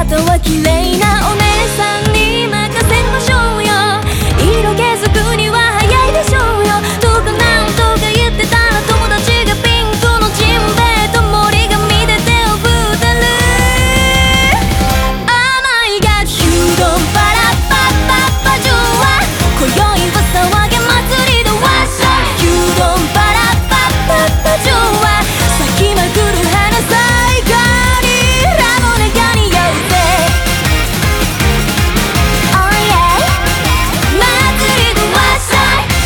とは綺麗なお姉さんに任せましょうよ。色気づくには早いでしょうよ。とかなんとか言ってたら友達がピンクのジンベエと森が見て手を振ってる。甘いがヒュードンパラパッパッパジュワ、今宵は騒げ祭りでワッシャイ。ヒュードンパラパッパッパジュワ、咲きまくる花咲かにラムネが似合うぜ。Oh yeah 祭りでワッシャイ。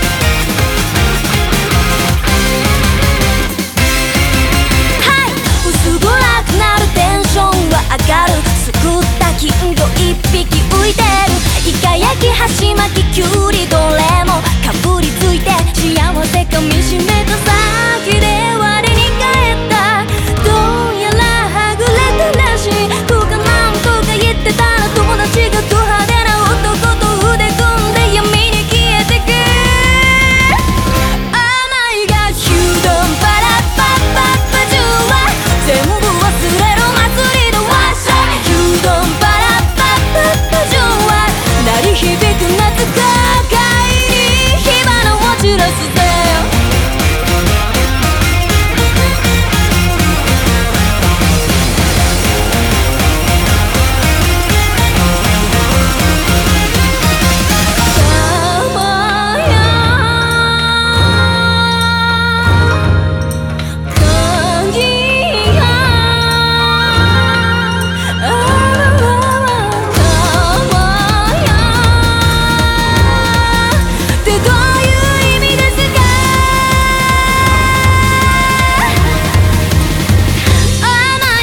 はい、薄暗くなるテンションは上がる。すくった金魚一匹浮いてる。イカ焼き箸巻ききゅうりどれもかぶりついて幸せかみしめた先で我に返った。どうやらはぐれたらしい。とかなんとか言ってたら友達がド派手な男と腕組んで闇に消えてく。甘いがヒュードンパラパッパッパジュワ、全部忘れろ祭りでワッシャイ。ヒュードンパラパッパッパジュワ、鳴り響く夏高いに火花を散らすぜ。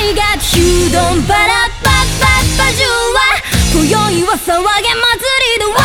今宵は騒げ祭りで